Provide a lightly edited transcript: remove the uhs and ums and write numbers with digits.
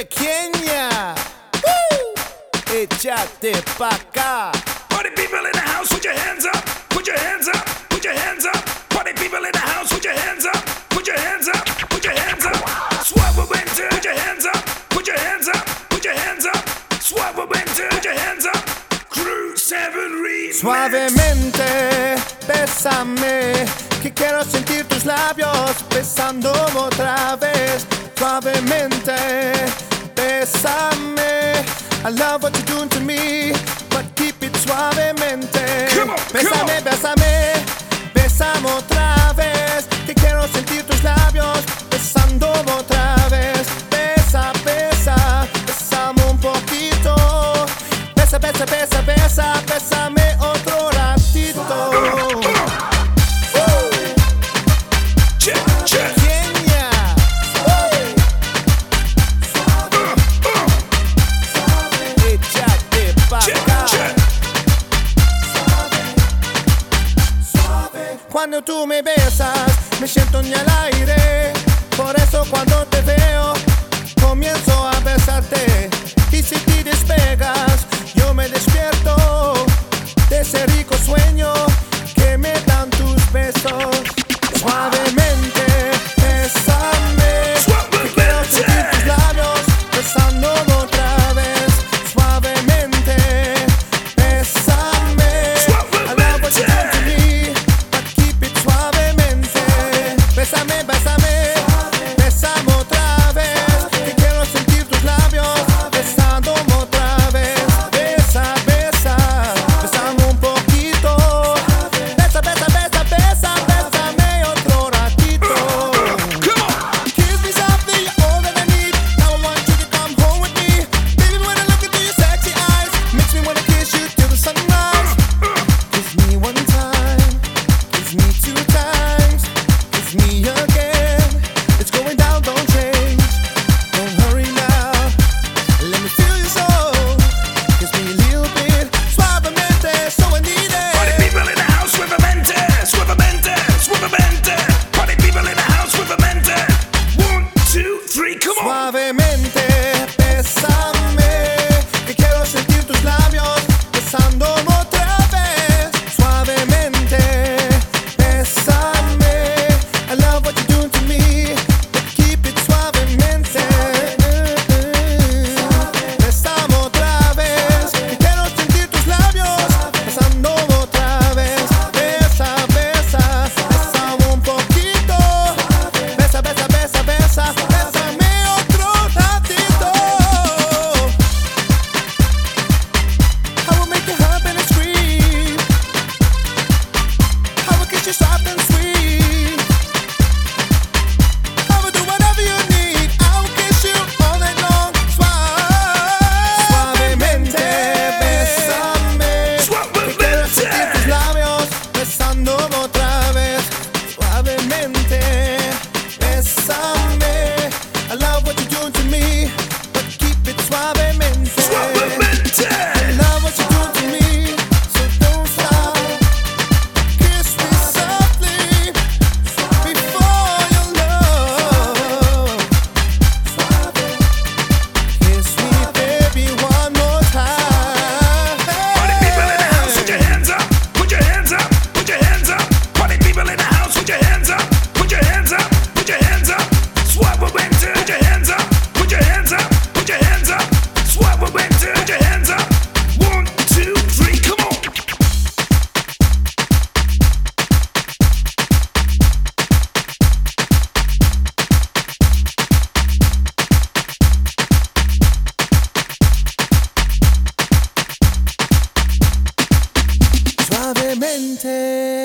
pequeña. Échate pa' acá. Party people in the house, put your hands up. Put your hands up. Put your hands up. Party people in the house, put your hands up. Put your hands up. Put your hands up. Suavemente. Put your hands up. Put your hands up. Put your hands up. Suavemente. Put your hands up. Crew 7 Remix. Suavemente, bésame, que quiero sentir tus labios besándome otra vez. Suavemente, bésame. I love what you're doing to me, but keep it suavemente. Bésame, bésame, bésame otra vez, que quiero sentir tus labios besándome otra vez. Besa, besa, bésame un poquito. Besa, besa, besa, besa, bésame otro ratito. Pequeña. Échate pa' acá. Cuando tú me besas, me siento en el aire. Por eso cuando te veo, comienzo a besarte. Y si te despegas, yo me despierto de ese rico sueño que me dan tus besos. Suavemente, bésame, que quiero sentir tus labios besándome otra vez. Suavemente, bésame, I love what you do to me, but keep it suavemente. Bésame, bésame, bésame otra vez, que quiero sentir tus labios besándome otra vez. Besa, besa, bésame un poquito. Besa, besa, besa, besa, bésame otro ratito. Kiss me softly, you're all that I need. Now I want you to come home with me. Baby, when I look into your sexy eyes, makes me wanna kiss you till the sunrise. Kiss me one time, kiss me 2 times, kiss me again. It's going down, don't change, don't hurry now. Let me feel your soul, kiss me a little bit, suavemente, so I need Party it. people in the house, suavemente. Suavemente. Suavemente. Party people in the house, suavemente. 1, 2, 3, come on. Suavemente, bésame, que quiero sentir tus labios besándome otra vez. Suavemente, bésame, I love what you're doing to me, but keep it suavemente. Bésame otra vez, que quiero sentir tus labios besándome otra vez. Besa, besa, bésame un poquito. Besa, besa, besa, besa, bésame otro ratito. I will make you hop and scream. I will kiss you soft and sweet. I will do whatever you need. I will kiss you all night long. Suavemente, bésame. Que quiero sentir tus labios besándome otra vez. Suavemente, bésame. I love what you're doing to me, but keep it suavemente. Suavemente. I love what you're doing to me, so don't stop. Kiss me softly before your love. Kiss me, baby, one more time. Party people in the house, put your hands up. Put your hands up. Put your hands up. Party people in the house, put your hands up. Put your hands up. Put your hands up. Suavemente. Put your hands up. Put your hands up. Put your hands up. Suavemente. Put your hands up. 1, 2, 3, come on. Suavemente.